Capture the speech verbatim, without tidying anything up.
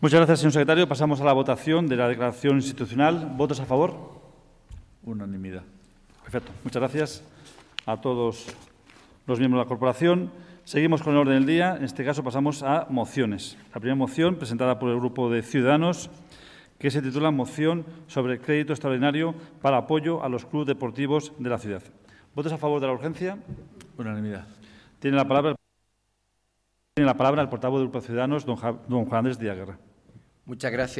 Muchas gracias, señor secretario. Pasamos a la votación de la declaración institucional. ¿Votos a favor? Unanimidad. Perfecto. Muchas gracias a todos los miembros de la corporación. Seguimos con el orden del día. En este caso pasamos a mociones. La primera moción, presentada por el Grupo de Ciudadanos, que se titula Moción sobre crédito extraordinario para apoyo a los clubes deportivos de la ciudad. ¿Votos a favor de la urgencia? Unanimidad. Tiene la palabra, tiene la palabra el portavoz del Grupo de Ciudadanos, don, Ja, don Juan Andrés Díaz Guerra. Muchas gracias.